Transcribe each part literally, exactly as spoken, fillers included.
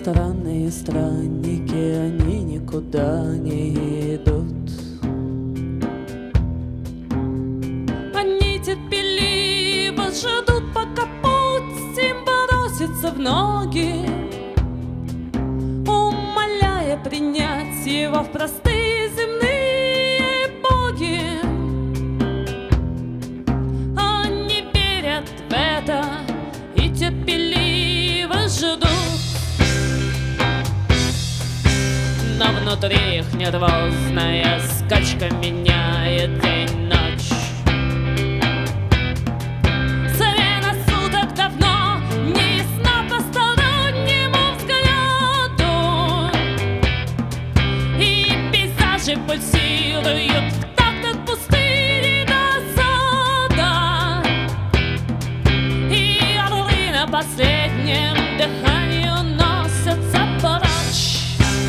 Странные странники, они никуда не идут. Они терпеливо ждут, пока путь им бросится в ноги, умоляя принять его в простые земные боги. Они верят в это и терпеливо ждут, но внутри их нервозная скачка меняет день-ночь. Смена суток давно не ясна постороннему взгляду, и пейзажи пульсируют в такт от пустыни до сада, и орлы на последнем дыхании уносятся прочь.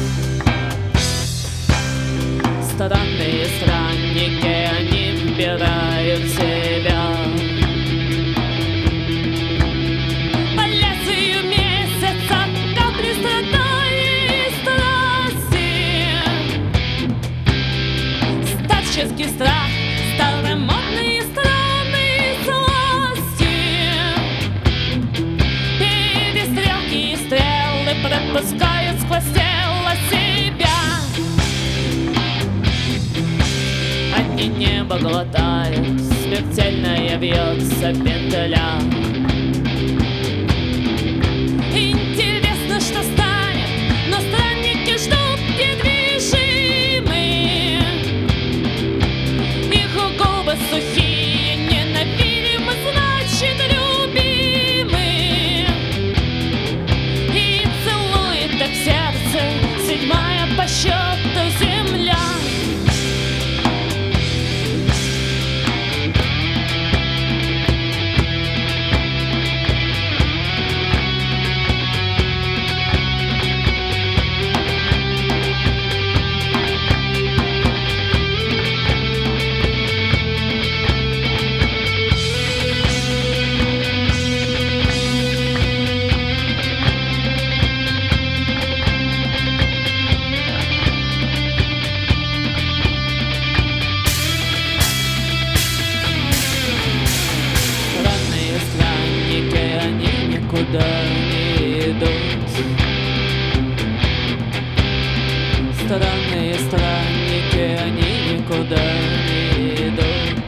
Странные странники, они вбирают в себя по лезвию месяца капли страданий и страсти. Старческий страх, старомодные страны сласти, перестрелки и стрелы пропускают сквозь тело себя. Они небо глотают, смертельная вьется петля. Интересно, что станет, но странники ждут недвижимы. Их губы сухие, ненавидимы, значит любимы, и целует так сердце седьмая по счету земля. Никуда не идут. Странные странники, они никуда не идут.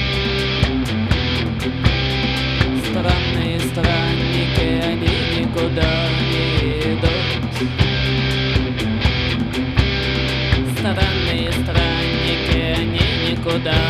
Странные странники, они никуда не идут. Странные странники, они никуда